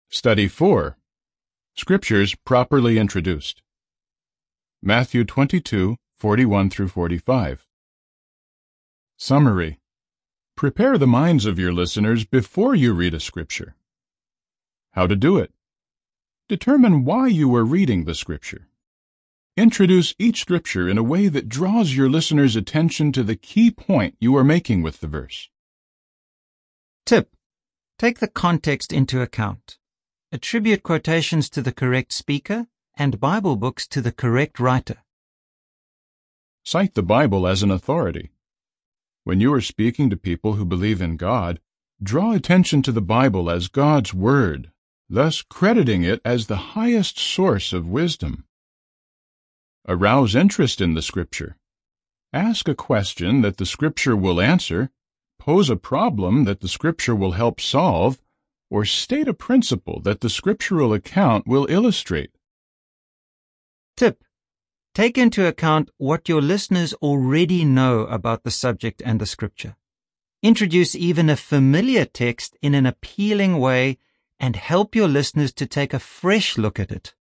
Study 4. Scriptures properly introduced. Matthew 22:41 through 45. Summary. Prepare the minds of your listeners before you read a scripture. How to do it. Determine why you are reading the scripture. Introduce each scripture in a way that draws your listeners' attention to the key point you are making with the verse. Tip: take the context into account. Attribute quotations to the correct speaker and Bible books to the correct writer. Cite the Bible as an authority. When you are speaking to people who believe in God, draw attention to the Bible as God's Word, thus crediting it as the highest source of wisdom. Arouse interest in the Scripture. Ask a question that the Scripture will answer, pose a problem that the Scripture will help solve, or state a principle that the scriptural account will illustrate. Tip: take into account what your listeners already know about the subject and the scripture. Introduce even a familiar text in an appealing way and help your listeners to take a fresh look at it.